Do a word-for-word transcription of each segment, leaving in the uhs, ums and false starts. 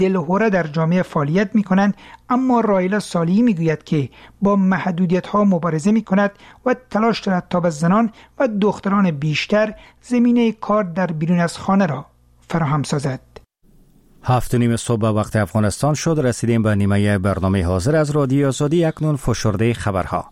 دلهوره در جامعه فعالیت می کنند، اما رایلا صالحی می گوید که با محدودیت ها مبارزه می کند و تلاش دارد تا به زنان و دختران بیشتر زمینه کار در بیرون از خانه را فراهم سازد. هفت و نیم صبح وقت افغانستان شد. رسیدیم به نیمه برنامه حاضر از رادیو آزادی. اکنون فشرده خبرها.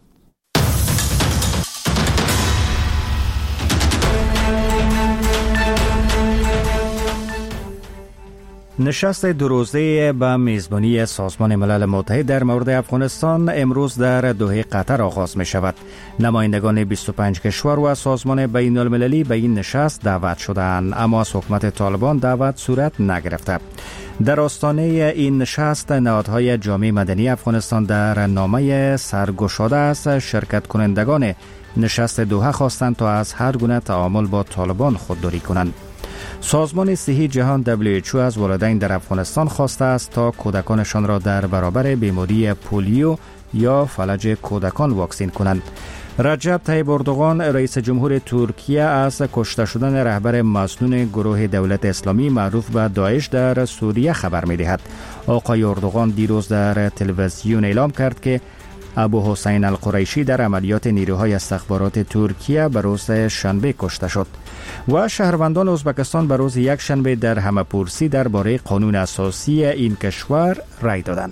نشست دو روزه به میزبانی سازمان ملل متحد در مورد افغانستان امروز در دوحه قطر آغاز می شود. نمایندگان بیست و پنج کشور و سازمان بین المللی به این نشست دعوت شدند، اما از حکومت طالبان دعوت صورت نگرفته. در آستانه این نشست نهادهای جامعه مدنی افغانستان در نامه سرگشاده از شرکت کنندگان نشست دوحه خواستند تا از هر گونه تعامل با طالبان خودداری کنند. سازمان صحی جهان دبلیو اچ او از والدین در افغانستان خواسته است تا کودکانشان را در برابر بیماری پولیو یا فلج کودکان واکسین کنند. رجب طیب اردوغان رئیس جمهور ترکیه از کشته شدن رهبر مسنون گروه دولت اسلامی معروف به داعش در سوریه خبر می‌دهد. آقای اردوغان دیروز در تلویزیون اعلام کرد که ابو حسین القریشی در عملیات نیروهای استخبارات ترکیه به روز شنبه کشته شد. و شهروندان ازبکستان به روز یک شنبه در همه‌پرسی درباره قانون اساسی این کشور رای دادند.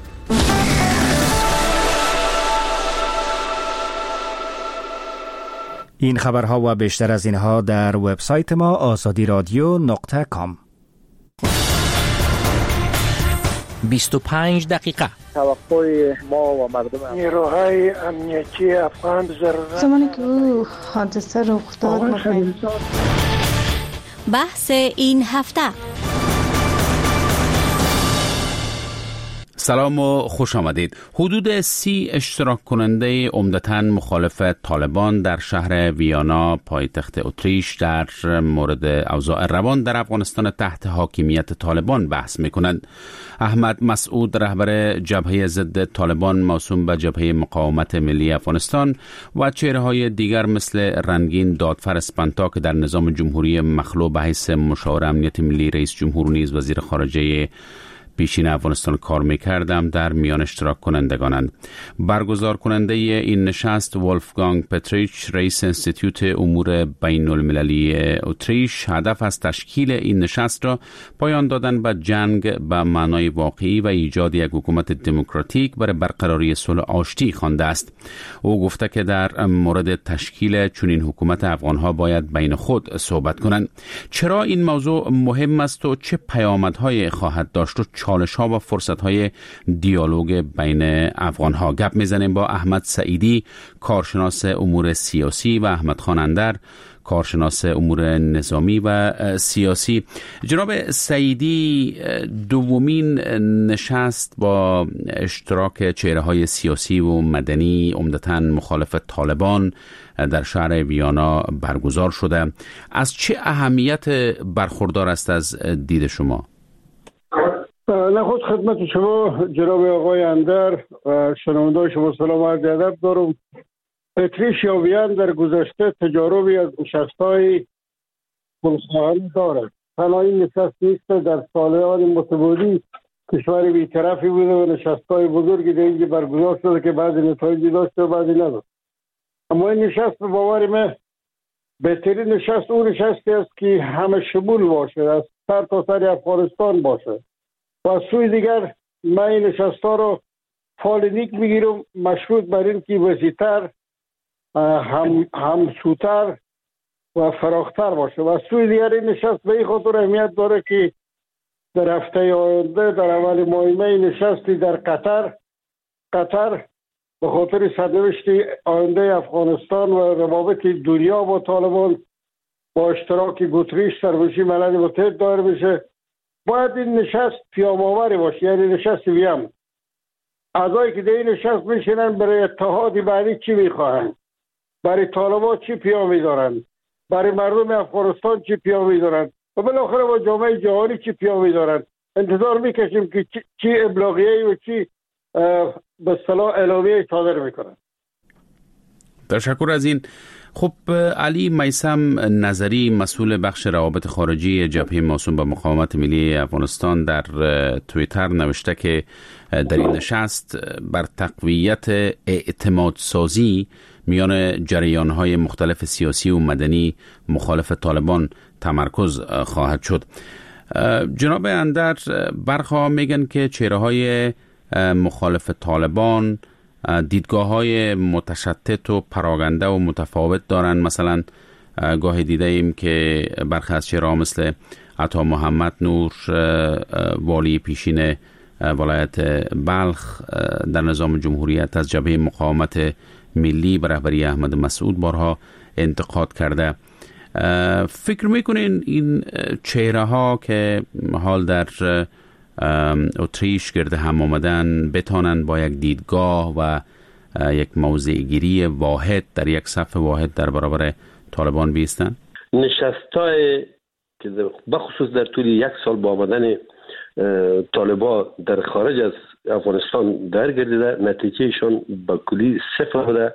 این خبرها و بیشتر از اینها در وبسایت ما آزادی رادیو نقطه کام. بیست و پنج دقیقه توقع ما و مردم نیروهای امنیتی افغان ضرورت زمانی که او حادثه رخ داد بحث این هفته. سلام و خوش آمدید. حدود سی اشتراک کننده عمدتاً مخالف طالبان در شهر ویانا پایتخت اتریش در مورد اوضاع روان در افغانستان تحت حاکمیت طالبان بحث می‌کنند. احمد مسعود رهبر جبهه ضد طالبان موسوم به جبهه مقاومت ملی افغانستان و چهره‌های دیگر مثل رنگین دادفر اسپانتا که در نظام جمهوری مخلوع به حیث مشاور امنیت ملی رئیس جمهور نیز وزیر خارجه پیشین افغانستان کار می‌کردم در میان اشتراک کنندگانند. برگزار کننده این نشست ولفگانگ پتریچ رئیس انستیتوت امور بین المللی اتریش هدف از تشکیل این نشست را پایان دادن به جنگ به معنای واقعی و ایجاد یک حکومت دموکراتیک برای برقراری صلح آشتی خوانده است. او گفته که در مورد تشکیل چنین حکومت افغان‌ها باید بین خود صحبت کنند. چرا این موضوع مهم است و چه پیامدهای خواهد داشت و چالش ها و فرصت های دیالوگ بین افغان ها؟ گپ میزنیم با احمد سعیدی کارشناس امور سیاسی و احمد خان اندر کارشناس امور نظامی و سیاسی. جناب سعیدی، دومین نشست با اشتراک چهره های سیاسی و مدنی عمدتاً مخالف طالبان در شهر ویانا برگزار شده. از چه اهمیت برخوردار است از دید شما؟ نخست خدمت شما جناب آقای اندر و شنوندگان شما سلام و عرض ادب دارم. اتریش یا وین در گذشته تجاربی از نشست‌های خودخواهانه دارد. تنها این نشست نیست، در سال‌های متمادی کشور بی‌طرفی بوده و نشست‌های بزرگی در اینجا برگزار شده که بعضی نتایجی داشته و بعضی نداشت. اما این نشست به باور من بهترین نشست اون نشستی است که همه شمول باشه، از سر تا سر افغانستان باشه. و از سوی دیگر من این نشست‌ها رو فال نیک میگیرم، مشروط بر این که وسیع‌تر، هم همسوتر و فراختر باشه. و از سوی دیگر این نشست به این خاطر اهمیت داره که در هفته آینده در اول ماه می نشستی در قطر قطر به خاطر سرنوشت آینده افغانستان و روابط دنیا با طالبان با اشتراک گوتریش سربازی ملل متحد دایر بشه. باید این نشست پیام‌آوری باشه، یعنی نشست ویم. اعضایی که در این نشست میشینن برای اتحادی بعدی چی میخواهند، برای طالبان چی پیامی دارند، برای مردم افغانستان چی پیامی دارند و بالاخره با جامعه جهانی چی پیامی دارند. انتظار میکشیم که چی, چی ابلاغیه‌ای و چی به اصطلاح اعلامیه‌ای صادر میکنند. تشکر از این خب علی میثم نظری مسئول بخش روابط خارجی جبهه موسوم به مقاومت ملی افغانستان در توییتر نوشته که در این نشست بر تقویت اعتماد سازی میان جریان‌های مختلف سیاسی و مدنی مخالف طالبان تمرکز خواهد شد. جناب اندر، برخا میگن که چهره‌های مخالف طالبان دیدگاه‌های متشتت و پراگنده و متفاوت دارن. مثلا گاهی دیده ایم که برخی از چهره‌ها مثل عطا محمد نور، والی پیشین ولایت بلخ در نظام جمهوریت، از جبهه مقاومت ملی به رهبری احمد مسعود بارها انتقاد کرده. فکر میکنین این چهره ها که حال در اتریش گرد هم آمدن بتانن با یک دیدگاه و یک موضع‌گیری واحد در یک صف واحد در برابر طالبان بیستن؟ نشستای که بخصوص در طول یک سال با آمدن طالبان در خارج از افغانستان در گردیده، نتیجهشون با کلی صفر بوده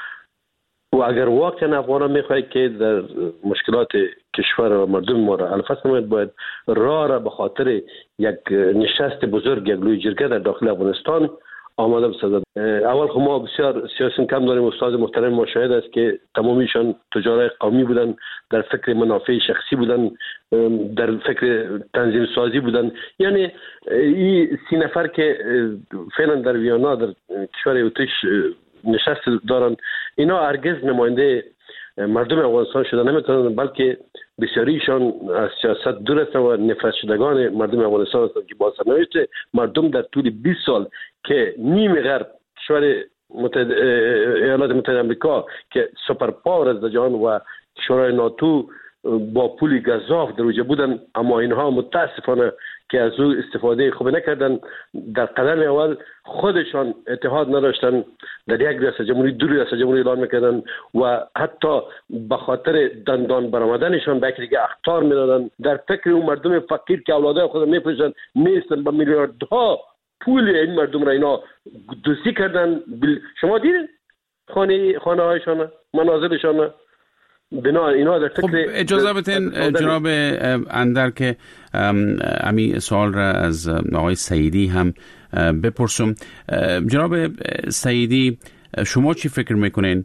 و اگر واقعا افغان میخواهید که در مشکلات کشور و مردم ما را حل فصل نماید، باید راه را به خاطر یک نشست بزرگ، یک لوی جرگه در داخل افغانستان آماده بسازد. اول خب ما بسیار سیاسی کم داریم. استاد محترم ما شاهد است که تمامیشان تجار قومی بودن، در فکر منافع شخصی بودن، در فکر تنظیم سازی بودن. یعنی این سی نفر که فعلا در ویانا در کشور اتریش نشست دارن، اینا هرگز نماینده مردم افغانستان شده نمیتونن، بلکه بسیاریشان از سیاست دور هستند و نفرت شدگان مردم افغانستان هستند که با سرنوشت مردم در طول بیست سال که نیم غرب کشور متحد ایالات متحده آمریکا که سوپر پاور از جهان و کشورهای ناتو با پول گزاف در اوج بودن، اما اینها متاسفانه که از او استفاده خوب نکردن. در قدم اول خودشان اتحاد نداشتن، در یک ریاست جمهوری دو ریاست جمهوری اعلان میکردن و حتی به خاطر دندان برآمدنشان به دیگه اخطار میدادن. در فکر اون مردم فقیر که اولادای خود میفروشن میستن با میلیاردها پول این مردم را اینا دوستی کردن. شما دیدین خانه خانه هایشان، منازلشان. بنا اینا در فکر خب اجازه بدین جناب اندر که امی سوال را از آقای سعیدی هم بپرسم. جناب سعیدی، شما چی فکر میکنین؟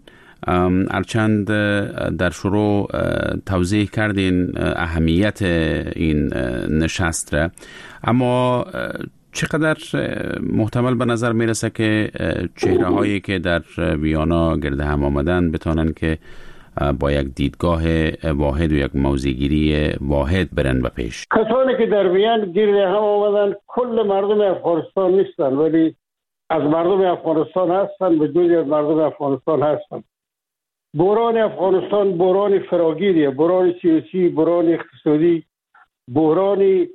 هرچند در شروع توضیح کردین اهمیت این نشست را، اما چقدر محتمل به نظر میرسه که چهره هایی که در ویانا گرد هم آمدن بتانن که با یک دیدگاه واحد و یک موضع‌گیری واحد برن به پیش؟ کسانی که در ویان گرد هم آمدن کل مردم افغانستان نیستن، ولی از مردم افغانستان هستن، به جزی از مردم افغانستان هستن. بحران افغانستان بحران فراگیریه، بحران سیاسی، بحران اقتصادی، بحران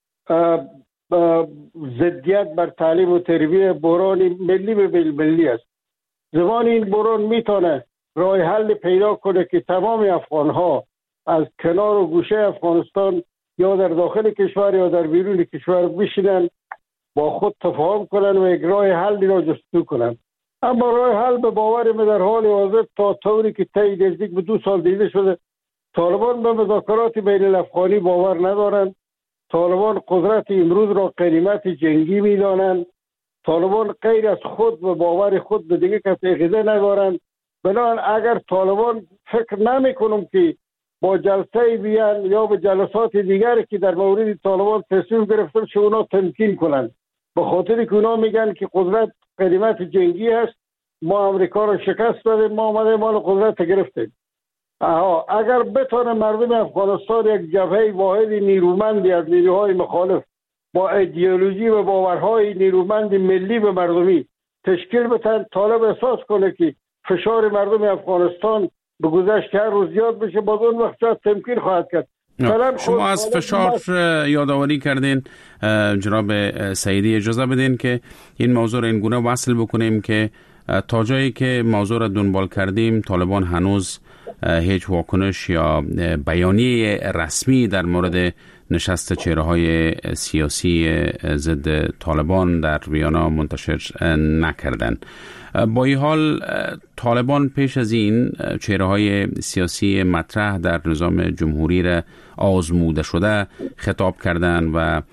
ضدیت بر تعلیم و تربیت، بحران ملی به ملی است. زمان این بحران میتونه راه حل پیدا کنه که تمام افغان‌ها از کنار و گوشه افغانستان یا در داخل کشور یا در بیرون کشور بشینن، با خود تفاهم کنن و یک راه حل را جستجو کنن. اما راه حل به باور من در حال حاضر تا طوری که طی نزدیک به دو سال دیده شده، طالبان به مذاکرات بین الافغانی باور ندارند. طالبان قدرت امروز را غنیمت جنگی می‌دانند. طالبان غیر از خود و باور خود به دیگه کسی عقیده ندارند. بنابراین اگر طالبان فکر نمی کنم که با جلسه بیان یا به جلسات دیگری که در مورد طالبان تصمیم گرفتن شو اونا تمکین کنند، به خاطر که اونا میگن که قدرت قدمت جنگی است، ما امریکا رو شکست دادیم، ما آمده مال قدرت گرفتیم. اگر بتونه مردم افغانستان یک جبهه واحد نیرومندی از نیروهای مخالف با ایدئولوژی و باورهای نیرومند ملی به مردمی تشکیل بدن، طالب احساس کنه که فشار مردم افغانستان به گذشت هر روز زیاد بشه، باز اون وقت شاید تمکین خواهد کرد. شما از فشار یادآوری کردین جناب سعیدی. اجازه بدین که این موضوع را این گونه وصل بکنیم که تا جایی که موضوع را دنبال کردیم طالبان هنوز هیچ واکنش یا بیانیه رسمی در مورد نشست چهره‌های سیاسی ضد طالبان در ویانا منتشر نکردند. با این حال طالبان پیش از این چهره‌های سیاسی مطرح در نظام جمهوری را آزموده شده خطاب کردند و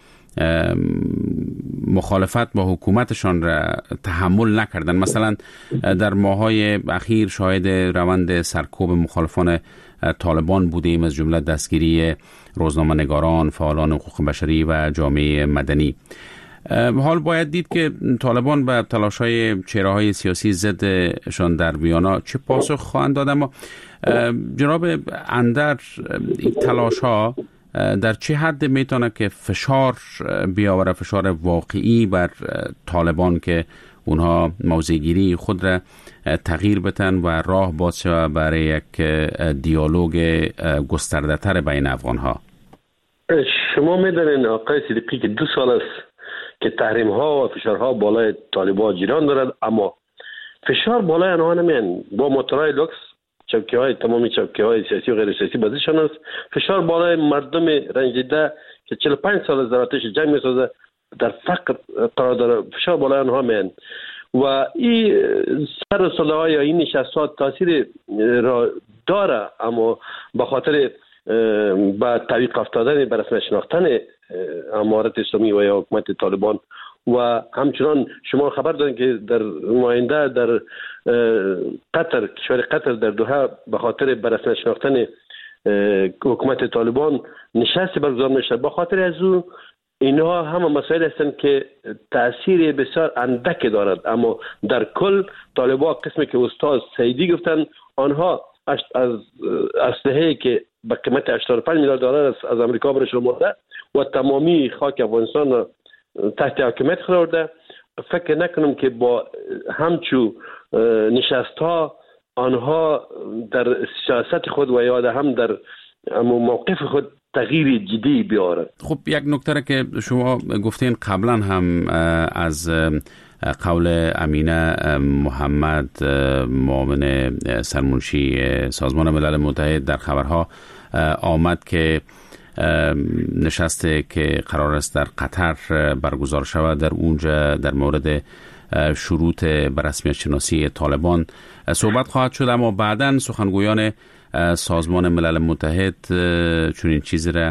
مخالفت با حکومتشان را تحمل نکردن. مثلا در ماه‌های اخیر شاهد روند سرکوب مخالفان طالبان بودیم، از جمله دستگیری روزنامه‌نگاران، فعالان حقوق بشری و جامعه مدنی. حال باید دید که طالبان به تلاش‌های چهره‌های سیاسی ضدشان در ویانا چه پاسخ خواهند داد. اما جناب اندر، این تلاش‌ها در چه حد میتونه که فشار بیاوره، فشار واقعی بر طالبان که اونها موضع‌گیری خود را تغییر بدن و راه باز شود برای یک دیالوگ گسترده‌تر بین افغان‌ها؟ شما میدونین آقای صدیقی که دو سال است که تحریم ها و فشارها بالای طالبان جریان دارد، اما فشار بالای آنها نمیان. با موتورهای لوکس، چوکی های تمامی چوکی های سیاسی و غیر سیاسی بازیشان است. فشار بالای مردم رنجیده که چهل و پنج سال از آتش جنگ میسازه، در فقر قرار داره، فشار بالای آنها میان. و این سر و صلح ها یا این نشست ها تاثیر را داره، اما به خاطر با تعویق افتادن به رسمیت شناختن امارت اسلامی و یا حکومت طالبان و همچنان شما خبر دارین که در نماینده در قطر، کشور قطر در دوحه به خاطر به رسمیت شناختن حکومت طالبان نشستی برگزار میشه. به خاطر از او اینها همه مسائل هستند که تأثیر بسیار اندک دارد، اما در کل طالبان قسمی که استاد سیدی گفتن آنها از اسلحه‌ای که به قیمت هشتاد و پنج میلیارد دلار از امریکا برش آمده و تمامی خاک افغانستان تحت حکومت قرار داده، فکر نکنم که با همچو نشست ها آنها در سیاست خود و یا هم در موقف خود تغییر جدی بیارن. خب یک نکته که شما گفتین قبلا هم از قول امینه محمد معاون سرمنشی سازمان ملل متحد در خبرها آمد که نشسته که قرار است در قطر برگزار شود، در اونجا در مورد شروط به رسمیت شناسی طالبان صحبت خواهد شد. اما بعداً سخنگویان سازمان ملل متحد چنین چیزی را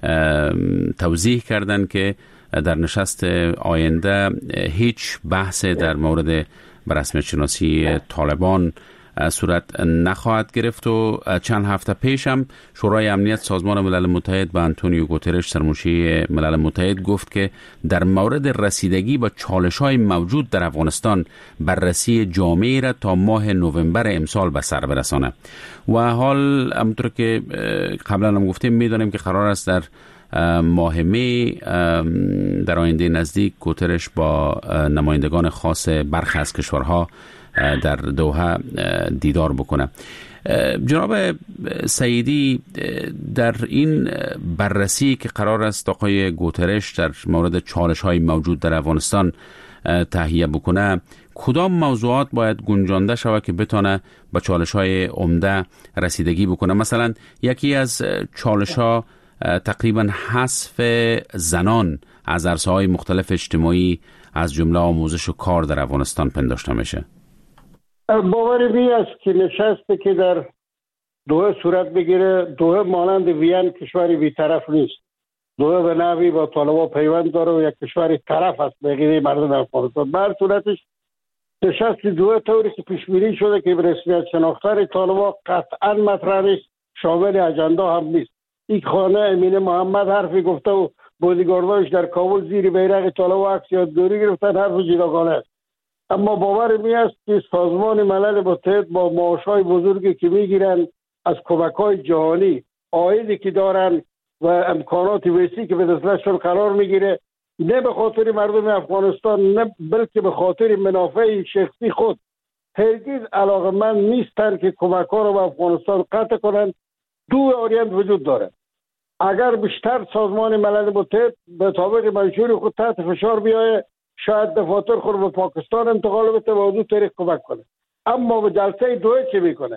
توضیح کردند که در نشست آینده هیچ بحث در مورد به رسمیت شناسی طالبان صورت نخواهد گرفت. و چند هفته پیش هم شورای امنیت سازمان ملل متحد به آنتونیو گوترش سرمنشی ملل متحد گفت که در مورد رسیدگی با چالش‌های موجود در افغانستان بررسی جامعی را تا ماه نوامبر امسال به سر برسانه. و حال همونطور که قبلا هم گفتیم میدانیم که قرار است در ماه می در آینده نزدیک گوترش با نمایندگان خاص برخی از کشورها در دوحه دیدار بکنه. جناب سیدی، در این بررسی که قرار است آقای گوترش در مورد چالش‌های موجود در افغانستان تهیه بکنه، کدام موضوعات باید گنجانده شود که بتونه با چالش‌های عمده رسیدگی بکنه؟ مثلا یکی از چالش‌ها تقریبا حذف زنان از عرصه‌های مختلف اجتماعی از جمله آموزش و کار در افغانستان پنداشته میشه. باور بی است که نشسته که در دوحه صورت بگیره، دوحه مانند وین کشوری بی‌طرف نیست. دوحه به نحوی با طالبان پیوند داره و یک کشوری طرف است به غیر مردم افغانستان. بر صورتش نشست دوحه طوری که پیش بینی شده که به رسمیت شناختن طالبان قطعا مطرح نیست، شامل اجنده هم نیست. این خانه امینه محمد حرفی گفته و بودیگاردانش در کابل زیر بیرق طالبان عکس یادگاری گرفتن، حرف جداگانه است. اما باور می است که سازمان ملل متحد با معاش‌های بزرگی که میگیرن از کمک‌های جهانی، عایدی که دارن و امکانات وسیعی که به دستشون قرار میگیره، نه به خاطر مردم افغانستان نه بلکه به خاطر منافع شخصی خود، هرگز علاقه‌مند نیستن که کمک‌ها رو به افغانستان قطع کنن. دو واریانت وجود داره. اگر بیشتر سازمان ملل متحد به طابق منشور خود تحت فشار بیایه، شاید دفاتر خود به پاکستان انتقال بده و از اون طریق کمک کنه. اما به جلسه دوحه چه میکنه؟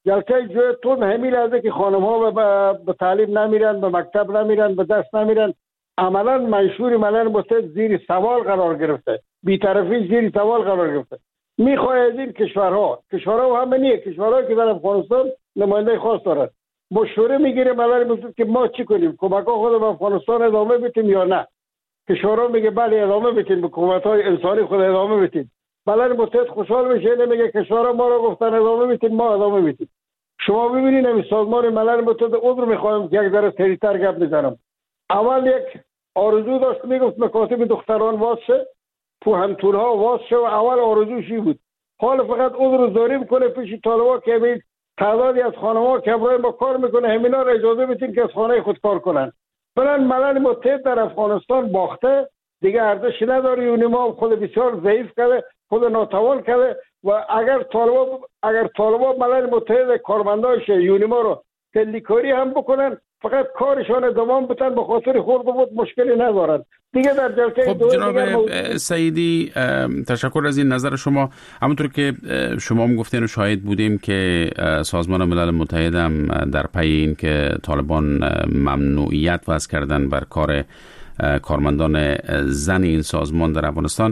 جلسه جوی تون همین لحظه که خانم ها به تعلیم نمیرن، به مکتب نمیرن، به درس نمیرن، عملا منشور ملل متحد زیر سوال قرار گرفته، بی‌طرفی زیر سوال قرار گرفته. میخواه از این کشورها کشورها هم نیه، کشورهایی که در افغانستان نماینده خاص دارد مشوره میگیره ملل متحد که ما چی کنیم، کمک ها خود به افغانستان ادامه بدیم یا نه. کشورها میگه بله ادامه بدیم، حکومت های انسانی خود ادامه بدیم. ملل متحد خوشحال میشه، نمیگه کشورها ما رو گفتن ادامه بدیم ما ادامه بدیم. شما ببینید این سازمان ملل متحد عذر میخوایم که یک ذره سریعتر گپ بزنم. اول یک آرزو داشت، میگفت مکاتب دختران واز شه، پوهنتونها واز شه و اول آرزوشی بود. حال فقط عذر زاری میکنه پیش طالبا که همین تعدادی از خانم‌ها که برای ما کار میکنه همینا رو اجازه بدین که از خانه خود کار کنن. بلند ملل متحد در افغانستان باخته، دیگه ارزش نداره. یونیما خود بسیار ضعیف کرده، خود ناتوان کرده و اگر طالبا اگر طالبا ملل متحد کارمنداش یونیما رو تلیکاری هم بکنن، فقط کارشان ادامه بتن، به خاطر خورد بود مشکلی ندارن دیگه. در جلسه خب جناب سعیدی تشکر از این نظر شما. همونطور که شما هم گفتین و شاهد بودیم که سازمان ملل متحد هم در پی این که طالبان ممنوعیت وضع کردن بر کار کارمندان زن این سازمان در افغانستان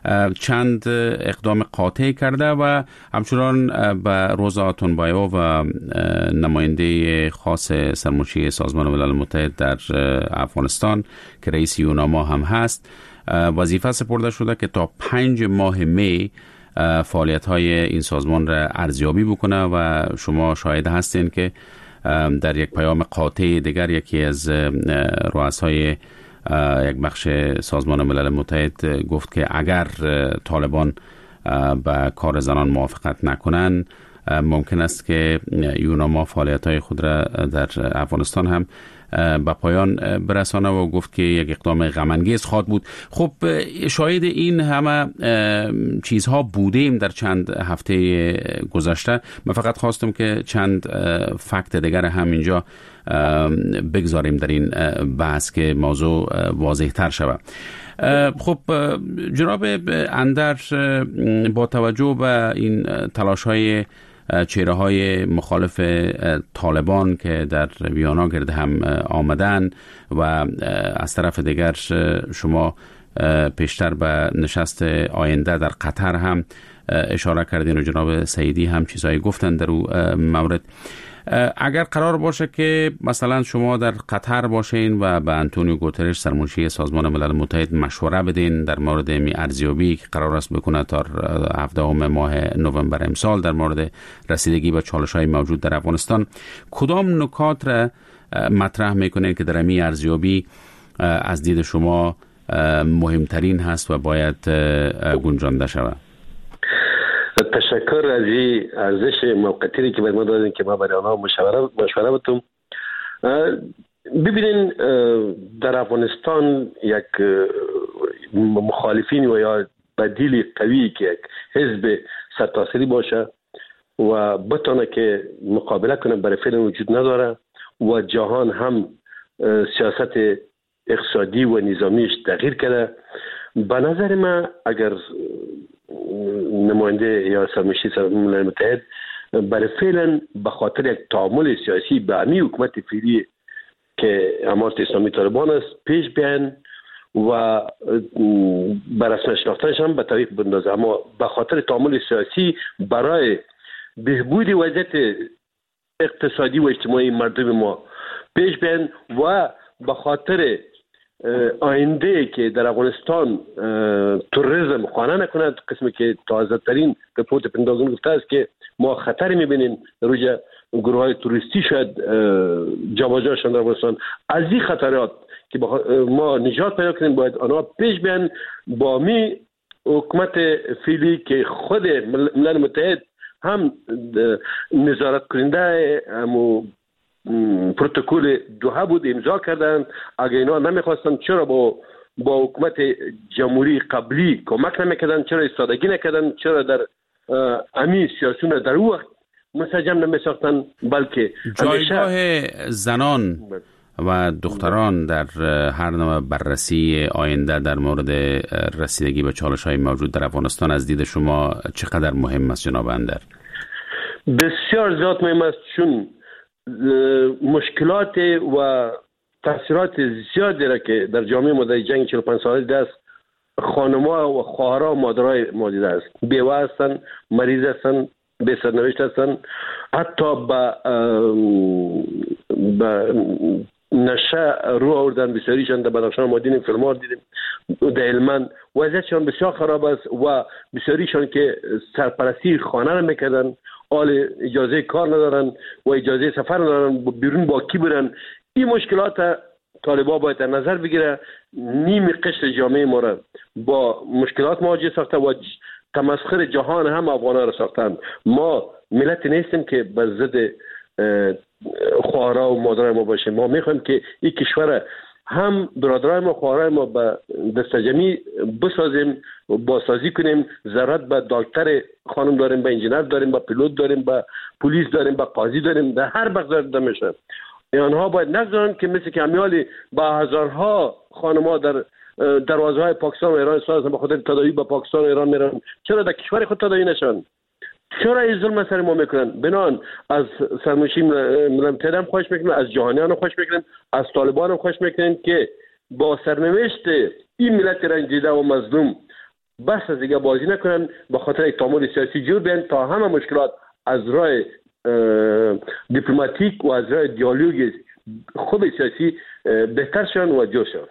چند اقدام قاطع کرده و همچنان به روزا آتونبایو و نماینده خاص سرمنشی سازمان ملل متحد در افغانستان که رئیس یوناما هم هست وظیفه سپرده شده که تا پنج ماه می فعالیت های این سازمان را ارزیابی بکنه و شما شاهد هستین که در یک پیام قاطع دیگر یکی از رؤسای یک بخش سازمان ملل متحد گفت که اگر طالبان به کار زنان موافقت نکنن ممکن است که یوناما فعالیت‌های خود را در افغانستان هم به پایان برسانه و گفت که یک اقدام غم‌انگیز خواهد بود. خب شاهد این همه چیزها بودیم در چند هفته گذشته. من فقط خواستم که چند فکت دیگر هم اینجا بگذاریم در این بحث که موضوع واضح تر شود. خب جناب اندر، با توجه به این تلاش های چهره های مخالف طالبان که در ویانا گرد هم آمدن و از طرف دیگر شما پیشتر به نشست آینده در قطر هم اشاره کردین و جناب سعیدی هم چیزایی گفتن در اون مورد، اگر قرار باشه که مثلا شما در قطر باشین و به انتونیو گوترش سرمنشی سازمان ملل متحد مشوره بدین در مورد می ارزیابی که قرار است بکنه تا هفدهم ماه نوامبر امسال در مورد رسیدگی به چالش‌های موجود در افغانستان، کدام نکات را مطرح میکنین که در می ارزیابی از دید شما مهمترین هست و باید گنجانده شود؟ تشکر از این ارزش موقتی که به ما دادین که ما برای آنها مشوره مشوره بتیم. ببینین در افغانستان یک مخالفین و یا بدیل قوی که یک حزب سرتاسری باشه و بتونه که مقابله کنه برای فعلا وجود نداره و جهان هم سیاست اقتصادی و نظامیش تغییر کرده. به نظر من اگر نماینده یا سرمنشی سازمان ملل متحد برای فعلا به خاطر یک تعامل سیاسی به امی حکومت فعلی که امارت اسلامی طالبان است پیش بیان و بر اساس شناختنش هم به طریق بندازه، اما به خاطر تعامل سیاسی برای بهبود وضعیت اقتصادی و اجتماعی مردم ما پیش بیان و به خاطر آینده که در افغانستان توریسم خانه نکند، قسمی که تازه ترین رپورت پنتاگون گفته است که ما خطر میبینیم روی گروه های توریستی شاید جابجاشان در افغانستان. از این خطرات که ما نجات پیدا کنیم باید آنها پیش بیان با می حکومت فعلی که خود ملل متحد هم نظارت کننده همو پروتکل دوحه بود امضا کردند. اگه اینا نمیخواستن چرا با با حکومت جمهوری قبلی کمک نمیکردن؟ چرا ایستادگی نکردن؟ چرا در امی سیاسیون در اون وقت منسجم نمیساختن؟ بلکه جایگاه زنان و دختران در هر نوع بررسی آینده در مورد رسیدگی به چالش‌های موجود در افغانستان از دید شما چقدر مهم است جناب اندر؟ بسیار زیاد مهم است، چون مشکلات و تاثیرات زیادی را که در جامعه ما در جنگ چهل و پنج ساله دست خانم‌ها و خواهرها و مادرای ما دیده است. بیوه هستند، مریض هستند، به سرنوشت هستند، حتی به به نشه رو آوردن. بسیاریشان در بدخشان ما دیدیم، فیلم ها دیدیم، در هلمند وضعیتشان بسیار خراب است و بسیاریشان که سرپرستی خانه را میکردن حال اجازه کار ندارن و اجازه سفر ندارن، بیرون با کی برن. این مشکلات طالبان باید در نظر بگیره. نیم قشر جامعه ما را با مشکلات مواجه ساخته و تمسخر جهان هم افغانان را ساختند. ما ملت نیستیم که بر ضد خواهرها و مادرای ما باشیم. ما میخوایم که این کشور هم برادرای ما، خواهرای ما به دست جمعی بسازیم و بازسازی کنیم. ضرورت به دکتر خانم داریم، به انجینر داریم، به پیلوت داریم، به پلیس داریم، به قاضی داریم، در هر بخش داده میشه. آنها باید نگذارن که مثل که امیالی با هزارها خانم‌ها در دروازه های پاکستان و ایران سازن به خاطر تداوی به پاکستان و ایران میرن. چرا در کشور خود تداوی نشن؟ چرا این ظلم سر ما میکنن؟ بنان از سرمنشی ملل متحد هم خواهش میکنیم، از جهانیان هم خواهش میکنیم، از طالبان هم خواهش میکنیم که با سرنوشت این ملت رنجیده و مظلوم بس از دیگه بازی نکنن، به خاطر یک تعامل سیاسی جور بیان تا همه مشکلات از راه دیپلماتیک و از راه دیالوگ خوب سیاسی بهتر شون و جور شون.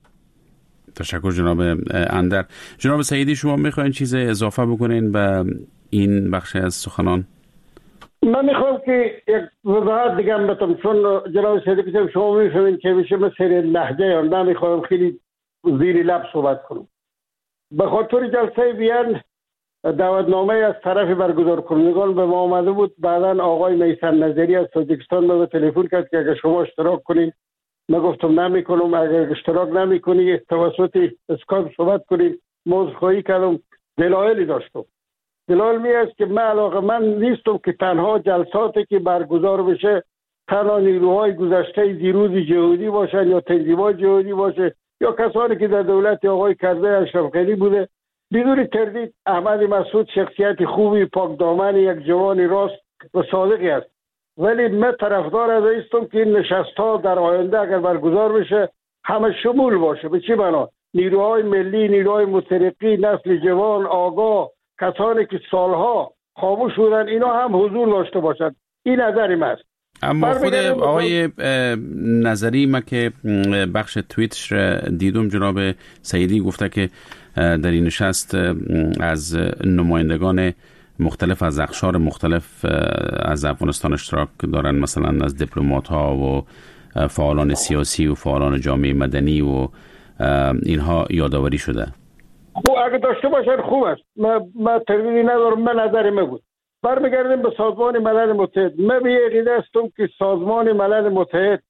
تشکر جناب اندر. جناب سعیدی، شما میخواین چیز اضافه بکنین به این بخش از سخنان؟ من میخوام که یک وضاحت دیگه هم بتم، چون جناب سعیدی که شما میفهمین که میشه مثل لهجه هم نمیخوام خیلی زیر لب صحبت کنم. به خاطر جلسه بیان دعوتنامه از طرف برگزار کنندگان به ما آمده بود. بعداً آقای میثم نظری از تاجیکستان به تلفن کرد که اگر شما اشتراک کنین. من گفتم نمیکنم. اگر اشتراک نمیکنی توسط اسکایپ صحبت کنیم. عذرخواهی کردم. دلایلی داشتم. دلایل می است که من علاقه من نیستم که تنها جلساتی که برگزار بشه تنها نیروهای گذشته دیروز جهودی باشن یا تنظیمات جهودی باشه یا کسانی که در دولت آقای کرزی اشرف غنی بوده. بدون تردید احمد مسعود شخصیت خوبی، پاک دامن، یک جوان راست و صادقی است. ولی من طرفدار از هستم که این نشست‌ها در آینده اگر برگزار بشه همه شمول باشه. به چی معنا؟ نیروهای ملی، نیروهای مترقی، نسل جوان آگاه، کسانی که سالها خاموش بودن، اینا هم حضور داشته باشند. این نظری من است. اما خود آقای نظری، ما که بخش توییتش دیدم جناب سعیدی گفته که در این نشست از نمایندگان مختلف از اقشار مختلف از افغانستان اشتراک دارن، مثلا از دیپلمات ها و فعالان سیاسی و فعالان جامعه مدنی و اینها یادآوری شده. خب اگه داشته باشن خوب است. من من تردیدی ندارم. من نظر من بود. برمیگردیم به سازمان ملل متحد. من به عقیده هستم که سازمان ملل متحد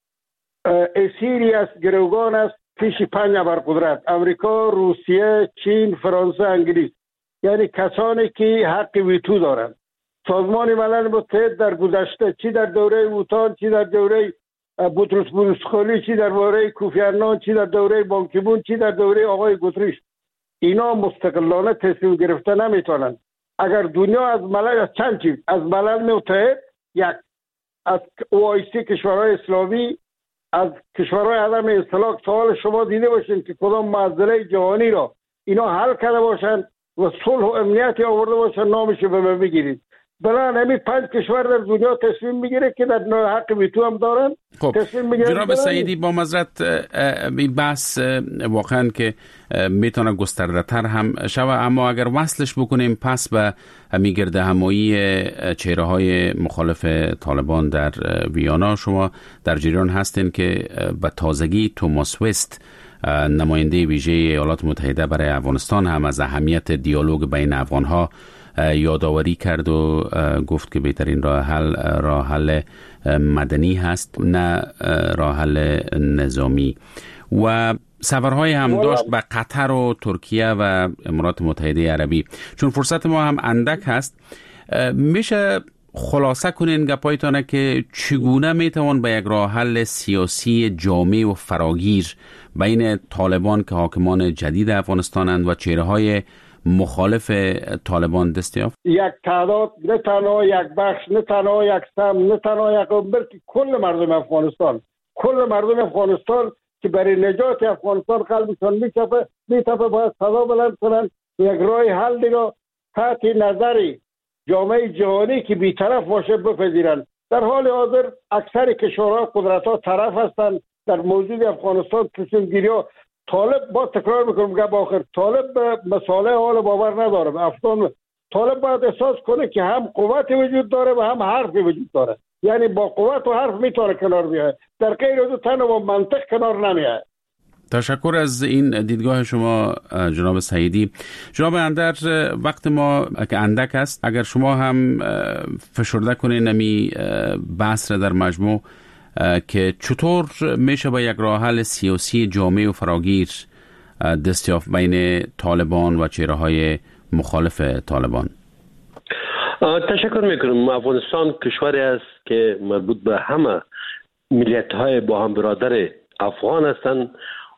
اسیری است، گروگان است پیش پنج ابرقدرت: امریکا، روسیه، چین، فرانسه، انگلیس. یعنی کسانی که حق ویتو دارند. سازمان ملل متحد در گذشته، چی در دوره اوتان، چی در دوره بوتروس بروسخولی، چی در دوره کوفی عنان، چی در دوره بانکیمون، چی در دوره آقای گوتریش، اینا مستقلانه تصمیم گرفته نمیتونن. اگر دنیا از ملل از چند چیز از ملل متحد، یک از او آی سی کشورهای اسلامی، از کشورهای عدم اطلاق سوال شما دیده باشین که کدام معضله جهانی را اینا حل کرده باشن و صلح و امنیتی آورده باشن، نامش به من بگیرید. بلان همین پنج کشور در دنیا تصمیم میگیره که در حق ویتو هم دارن. خب جناب سعیدی، با معذرت این بحث واقعا که میتونه گسترده تر هم شوه، اما اگر وصلش بکنیم پس به همین گرد همایی چهره های مخالف طالبان در ویانا، شما در جریان هستین که به تازگی توماس وست نماینده ویژه ایالات متحده برای افغانستان هم از اهمیت دیالوگ بین افغانها یادآوری کرد و گفت که بهترین راه حل راه حل مدنی هست، نه راه حل نظامی. و سفرهای هم داشت به قطر و ترکیه و امارات متحده عربی. چون فرصت ما هم اندک هست، میشه خلاصه کنین گپایتانه که چگونه میتوان به یک راه حل سیاسی جامع و فراگیر بین طالبان که حاکمان جدید افغانستانند و چهره‌های مخالف طالبان دست یافت؟ یک تعداد، نه تنها یک بخش، نه تنها یک سم، نه تنها یک بلکه کل مردم افغانستان، کل مردم افغانستان که برای نجات افغانستان قلبشان میتپه میتپه باید صدا بلند کنند یک راه حل دیگه تحت نظر جامعه جهانی که بی‌طرف باشه بپذیرند. در حال حاضر اکثر کشورها قدرت‌ها طرف هستند در موضوع افغانستان. تصمیم گیری‌ها طالب با تکرار میکنم گپ آخر طالب به مسائل حال باور نداره. افغان طالب باید احساس کنه که هم قوت وجود داره و هم حرف وجود داره، یعنی با قوت و حرف میتونه کنار بیاد، در غیر از تن و منطق کنار نمیاد. تشکر از این دیدگاه شما جناب سعیدی. جناب اندر، وقت ما که اندک است، اگر شما هم فشرده کنین نمی بحث را در مجموع که چطور میشه با یک راه حل سیاسی جامع و فراگیر دست یافت بین طالبان و چهره‌های مخالف طالبان؟ تشکر میکنم. افغانستان کشوری است که مربوط به همه ملیت‌های با هم برادر افغان هستند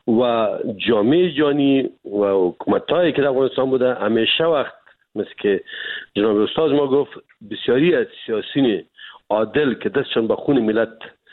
و جامعه جهانی و حکومت‌هایی که در افغانستان بوده همیشه وقت مثل که جناب استاد ما گفت بسیاری از سیاسیون عادل که دستشان به خون ملت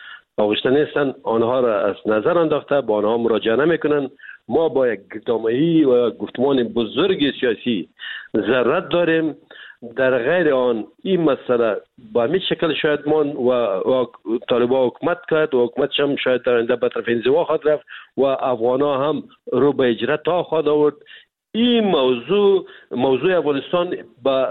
آغشته نیستن آنها را از نظر انداخته، با آنها مراجعه نمیکنن. ما با یک گفتمانی و گفتمان بزرگ سیاسی ضرورت داریم. در غیر آن این مسئله با همین شکل شاید من و, و طالبان حکومت کرد و حکومت هم شاید در آینده به طرف انزوا خواهد رفت و افغان‌ها هم رو به اجرا تا خواهد آورد. این موضوع موضوع افغانستان با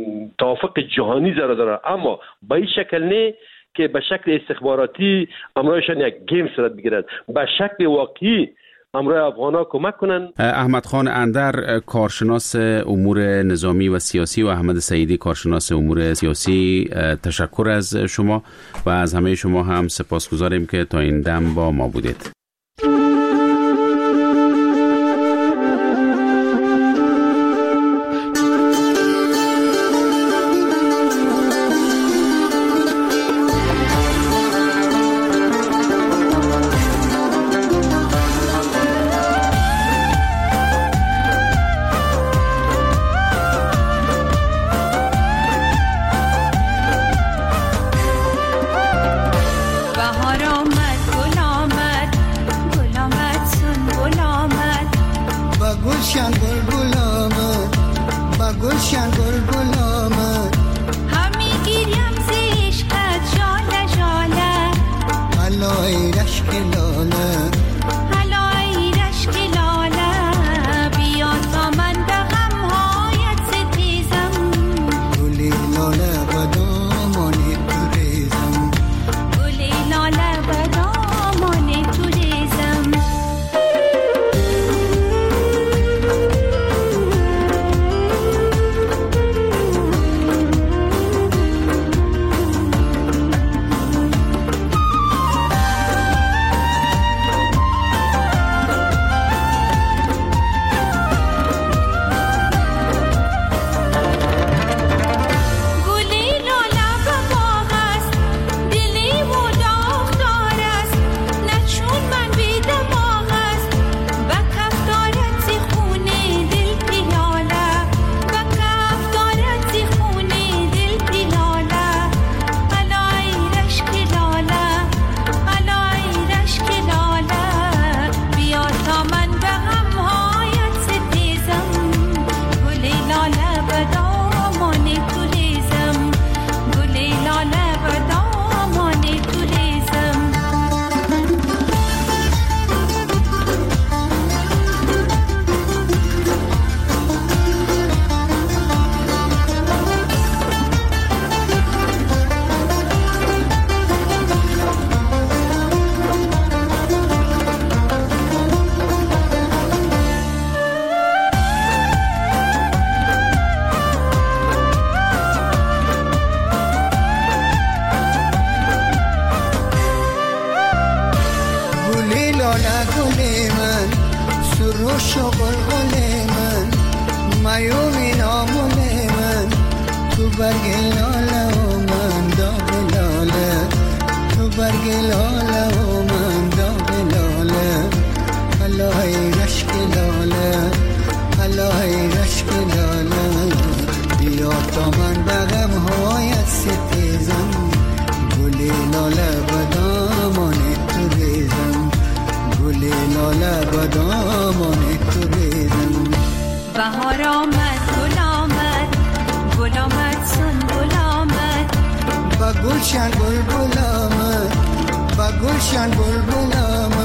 توافق جهانی ضرورت داره، اما با این شکل نه که به شکل استخباراتی امرایشان یک گیم صورت بگیرد، به شکل واقعی امروی افغان‌ها کمک کنن. احمد خان اندر، کارشناس امور نظامی و سیاسی، و احمد سعیدی، کارشناس امور سیاسی، تشکر از شما و از همه شما هم سپاسگزاریم که تا این دم با ما بودید. برگ لاله اومد برگ لاله و من داغ لاله الهی رشک لاله الهی رشک لاله بیا تا من بغم هایت ستیزم گلی لاله بدامان تو ریزم گلی لاله بدامان تو ریزم بهار آمد گل آمد گل آمد سنبل آمد با گلشن بلبل آمد با گلشن بلبل آمد